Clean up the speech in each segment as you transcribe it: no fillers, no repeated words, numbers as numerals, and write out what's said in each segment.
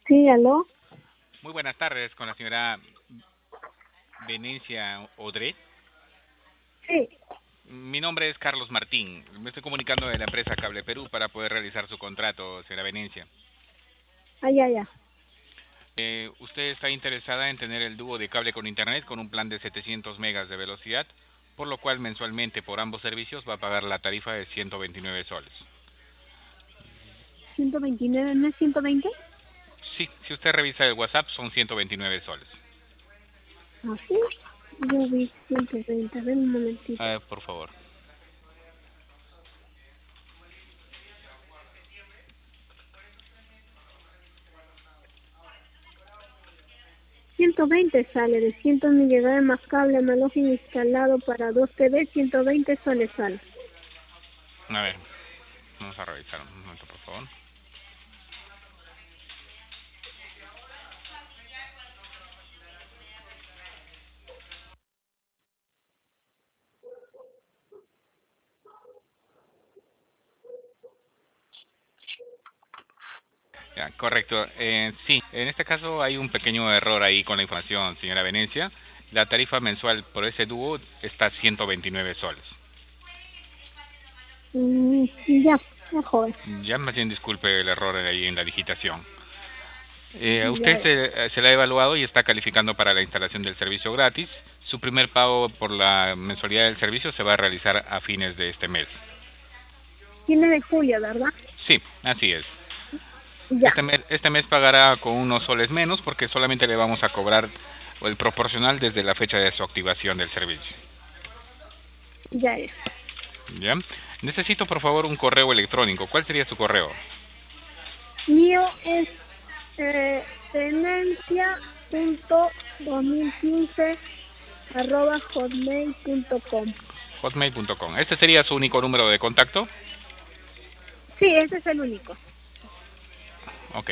Sí, aló. Muy buenas tardes con la señora Venecia Odret. Sí, Mi nombre es Carlos Martín. Me estoy comunicando de la empresa Cable Perú para poder realizar su contrato, señora Venecia. allá. Usted está interesada en tener el dúo de cable con internet con un plan de 700 megas de velocidad, por lo cual mensualmente por ambos servicios va a pagar la tarifa de 129 soles. 129, ¿no es 120? Sí, si usted revisa el WhatsApp son 129 soles. ¿Ah, sí? Yo vi 120, ven un momentito. Por favor. 120 sale, de 100 unidades más cable analógico instalado para 2 TV, 120 soles sale. A ver, vamos a revisar un momento, por favor. 'Correcto. Sí, en este caso hay un pequeño error ahí con la información, señora Venecia. La tarifa mensual por ese dúo está a 129 soles. Ya, mejor. Ya más bien disculpe el error ahí en la digitación. A Ya, usted se le ha evaluado y está calificando para la instalación del servicio gratis. Su primer pago por la mensualidad del servicio se va a realizar a fines de este mes. tiene de julio, ¿verdad? Sí, así es. Ya, Este mes pagará con unos soles menos porque solamente le vamos a cobrar el proporcional desde la fecha de su activación del servicio. ya es. ¿Ya? Necesito por favor un correo electrónico. ¿Cuál sería su correo? Mío es tenencia.2015 @hotmail.com. Hotmail.com. ¿Este sería su único número de contacto? Sí, ese es el único. Ok.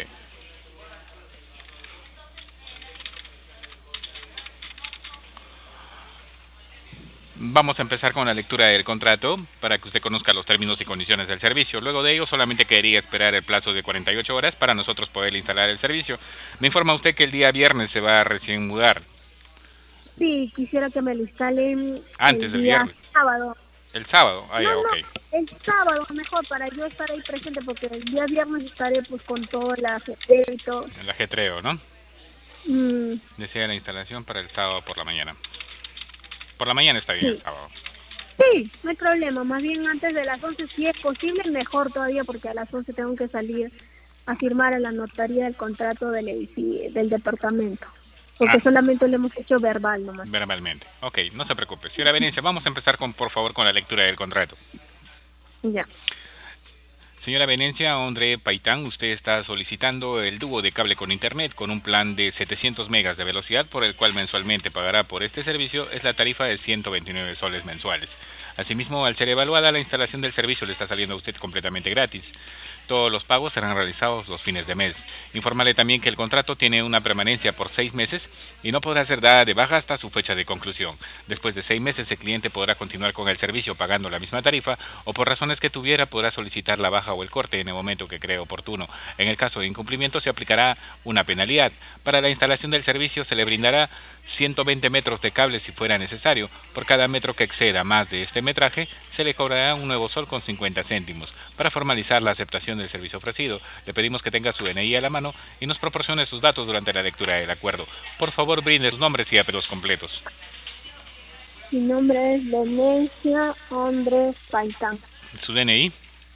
Vamos a empezar con la lectura del contrato para que usted conozca los términos y condiciones del servicio. Luego de ello, solamente quería esperar el plazo de 48 horas para nosotros poder instalar el servicio. Me informa usted que el día viernes se va a recién mudar. Sí, quisiera que me lo instalen Antes el del día viernes. sábado. El sábado. Ah, No, ya, ok. el sábado mejor para yo estar ahí presente porque el día viernes estaré pues con todo el ajetreo y todo. El ajetreo, ¿no? Mm, Desea la instalación para el sábado por la mañana. Por la mañana está bien el sí, sábado. sí, no hay problema. Más bien antes de las 11 si es posible, mejor todavía porque a las 11 tengo que salir a firmar en la notaría el contrato del departamento. Porque Ah, solamente lo hemos hecho verbal nomás. verbalmente. Ok, no se preocupe. Señora Venecia, vamos a empezar por favor, con la lectura del contrato. Ya. Señora Venecia Ondre Paitán, usted está solicitando el dúo de cable con internet con un plan de 700 megas de velocidad por el cual mensualmente pagará por este servicio es la tarifa de 129 soles mensuales. Asimismo, al ser evaluada, la instalación del servicio le está saliendo a usted completamente gratis. Todos los pagos serán realizados los fines de mes. Informarle también que el contrato tiene una permanencia por 6 meses y no podrá ser dada de baja hasta su fecha de conclusión. Después de 6 meses el cliente podrá continuar con el servicio pagando la misma tarifa o por razones que tuviera podrá solicitar la baja o el corte en el momento que cree oportuno. En el caso de incumplimiento se aplicará una penalidad. Para la instalación del servicio se le brindará 120 metros de cable si fuera necesario. Por cada metro que exceda más de este metraje se le cobrará un nuevo sol con 50 céntimos. Para formalizar la aceptación del servicio ofrecido, le pedimos que tenga su DNI a la mano y nos proporcione sus datos durante la lectura del acuerdo. Por favor, brinde sus nombres y apellidos completos. Mi nombre es Venecia Andrés Paitán. Su DNI,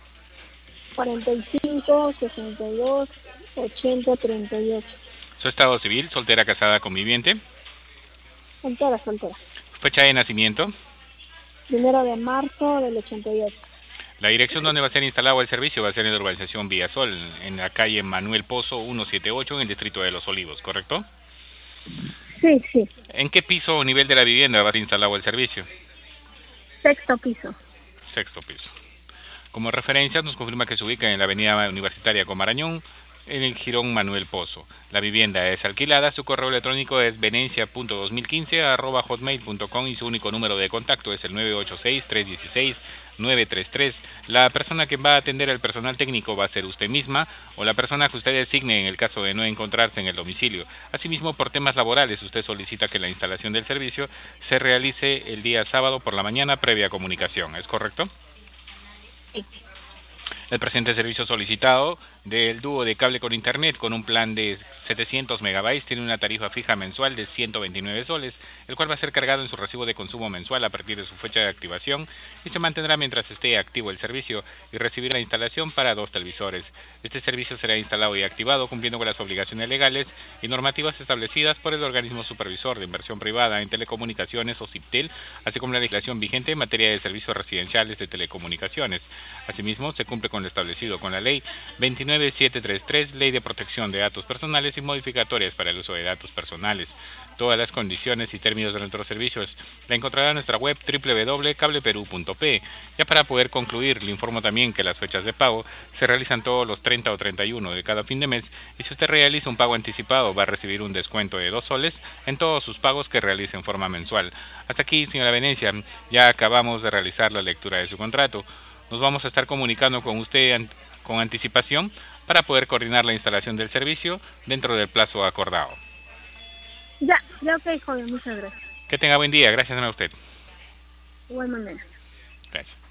45 62 80 38. su estado civil, soltera, casada, conviviente, Soltera, soltera. fecha de nacimiento, 1 de marzo del 88. la dirección donde va a ser instalado el servicio va a ser en la urbanización Villasol, en la calle Manuel Pozo 178 en el distrito de Los Olivos, ¿correcto? Sí, sí. ¿En qué piso o nivel de la vivienda va a ser instalado el servicio? Sexto piso. Sexto piso. Como referencia, nos confirma que se ubica en la avenida Universitaria Comarañón, en el jirón Manuel Pozo. La vivienda es alquilada, su correo electrónico es venencia.2015@hotmail.com y su único número de contacto es el 986-316 933. La persona que va a atender al personal técnico va a ser usted misma o la persona que usted designe en el caso de no encontrarse en el domicilio. Asimismo, por temas laborales, usted solicita que la instalación del servicio se realice el día sábado por la mañana previa comunicación. ¿Es correcto? Sí. El presente servicio solicitado del dúo de cable con internet con un plan de 700 megabytes tiene una tarifa fija mensual de 129 soles, el cual va a ser cargado en su recibo de consumo mensual a partir de su fecha de activación y se mantendrá mientras esté activo el servicio y recibirá la instalación para 2 televisores. Este servicio será instalado y activado cumpliendo con las obligaciones legales y normativas establecidas por el organismo supervisor de inversión privada en telecomunicaciones o CIPTEL, así como la legislación vigente en materia de servicios residenciales de telecomunicaciones. Asimismo, se cumple con lo establecido con la Ley 29733, Ley de Protección de Datos Personales y modificatorias para el uso de datos personales. Todas las condiciones y términos de nuestros servicios la encontrará en nuestra web www.cableperu.pe. Ya para poder concluir, le informo también que las fechas de pago se realizan todos los 30 o 31 de cada fin de mes y si usted realiza un pago anticipado va a recibir un descuento de 2 soles en todos sus pagos que realice en forma mensual. Hasta aquí, señora Venecia, ya acabamos de realizar la lectura de su contrato. Nos vamos a estar comunicando con usted con anticipación para poder coordinar la instalación del servicio dentro del plazo acordado. Ya, ok, joven, muchas gracias. Que tenga buen día, gracias a usted. De igual manera. Gracias.